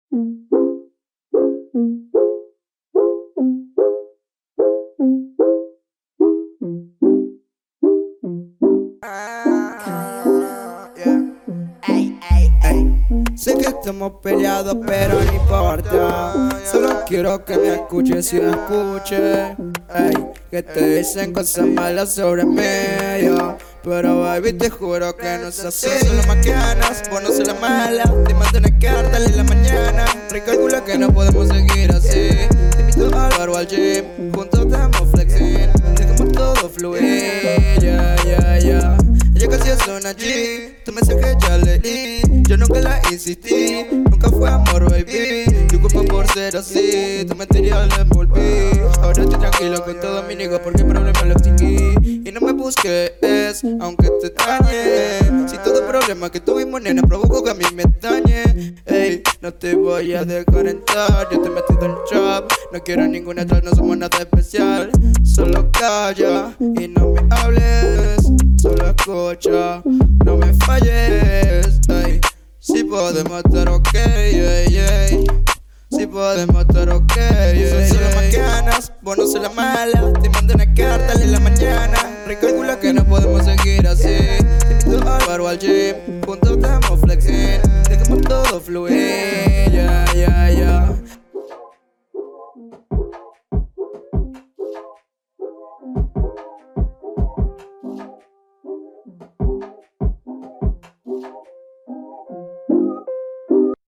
Sé que estamos peleados, pero no importa. Solo quiero que me escuches y me escuches. Que te dicen cosas malas sobre mí, yo. Pero baby, te juro que no es así. Solo más ganas, vos no sos la mala. Te mantienes que hartarle en la mañana. Recalcula que no podemos seguir así. Te invito al bar o al gym. Juntos estamos flexing. Dejamos todo fluir, yeah. Ella casi es una G. Tu mensaje ya leí. Yo nunca la insistí. Nunca fue amor, baby. Disculpa por ser así. Tu mentira la envolví. Ahora estoy tranquilo con todos mis niggas porque el problema lo extinguí. Y no me busques, aunque te extrañe. Si todo problema que tuvimos, nena, provocó que a mí me dañe. Ey, no te voy a dejar entrar. Yo te he metido en el trap. No quiero ninguna atrás, no somos nada especial. Solo calla y no me hables. Solo escucha, no me falles. Ey, si podemos estar ok, si podemos estar ok, Son solo más ganas, vos no sos la mala. Te mando una carta en la mañana. Recalcula que no podemos seguir así. Te invito al bar o al gym. Juntos estamos flexing. Dejamos todo fluir.